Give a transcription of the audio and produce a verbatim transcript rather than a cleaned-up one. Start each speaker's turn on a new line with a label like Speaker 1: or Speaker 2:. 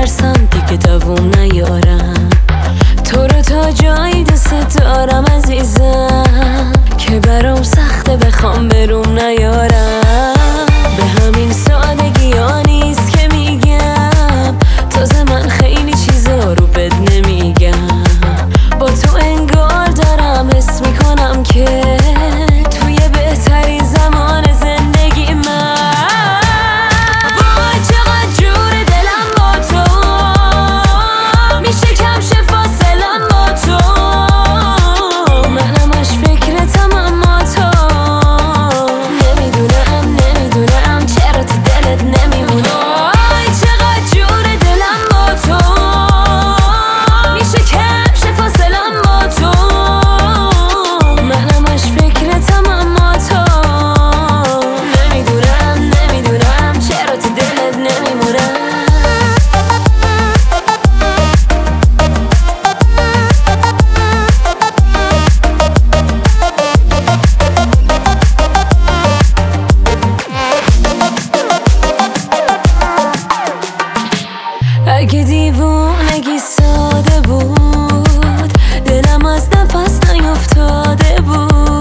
Speaker 1: میترسم دیگه دووم نیارم، تو رو تا جایی دوست دارم عزیزم که برام سخته بخوام بروم نیارم. به همین سادگی ها نیست که میگم، تازه من خیلی چیزا رو بد نمیگم. با تو انگار دارم حس میکنم که توی بهترین زمان زندگی من. وای چقدر جور دلم با تو، میشه کم شه فاصلم با تو. من همش فکرتم اما تو نمیدونم نمیدونم چرا تو دلت نمیمونه. وای چقدر جور دلم با تو، میشه کم شه فاصلم با تو. من همش فکرتم اما تو نمیدونم نمیدونم چرا تو دلت نمیمونم. اگه دیوونگی ساده بود، دلم از نفس نیفتاده بود.